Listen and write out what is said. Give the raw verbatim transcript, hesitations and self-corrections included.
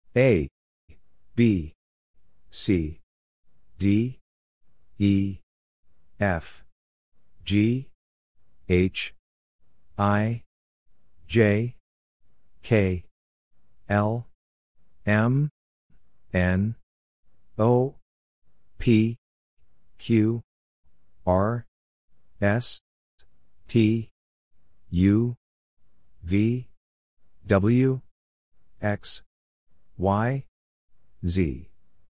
A, B, C, D, E, F, G, H, I, J, K, L, M, N, O, P, Q, R, S, T, U, V, W, X, Y, Z.